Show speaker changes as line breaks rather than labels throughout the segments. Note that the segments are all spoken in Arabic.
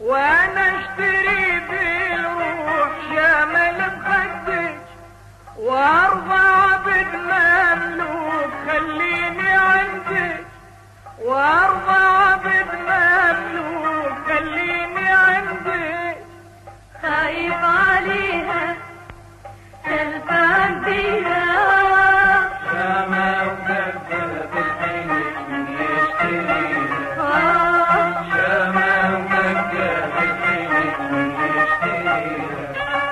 وانا اشتري بالروح شامل بخدك، وارضى عبد مملوك خليني عندك، وارضى عبد مملوك خليني عندك.
خايف عليها تلفان بيها
شامة وكذبة بالحين من يشتريها، شامة وكذبة بالحين من يشتريها.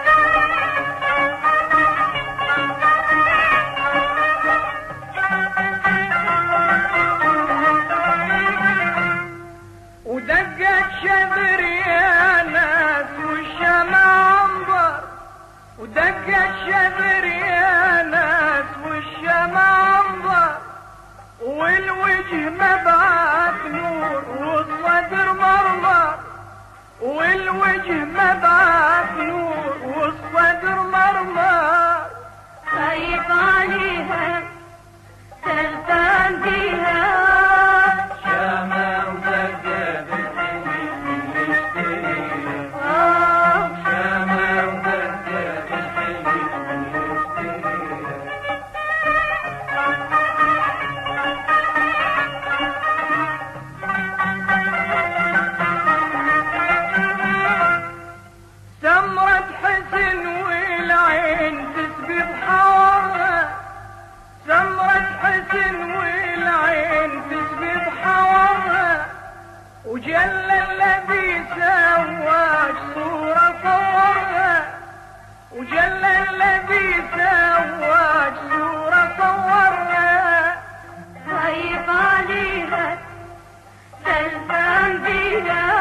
ودقت شذر يا ناس والشمع عنبر، ودقت شذر يا ناس والشمع عنبر، والوجه مبعث نور والصدر مرمر، والوجه مبعث نور والصدر مرمر.
خايف عليها تلفان بيها
شامة وكذبة بالحين من يشتريها، شامة وكذبة بالحين من يشتريها. سمرة حسن والعين تسبي بحورها، سمرة حسن والعين تسبي بحورها، وجل الذي سواك صورة صورها، وجل الذي سواك صورة صورها.
خايف عليها تلفان بيها